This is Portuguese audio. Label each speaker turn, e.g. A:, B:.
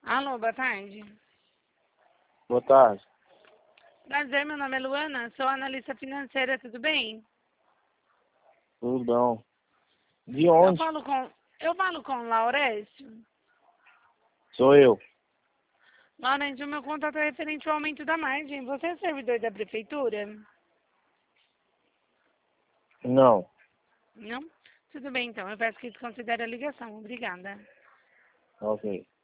A: Alô, boa tarde.
B: Boa tarde.
A: Prazer, meu nome é Luana, sou analista financeira, tudo bem?
B: Tudo bom. De
A: Eu
B: onde?
A: falo com o Laurécio.
B: Sou eu.
A: Laurécio, o meu contato é referente ao aumento da margem. Você é servidor da prefeitura?
B: Não.
A: Não? Tudo bem, então. Eu peço que desconsidere a ligação. Obrigada.
B: Ok.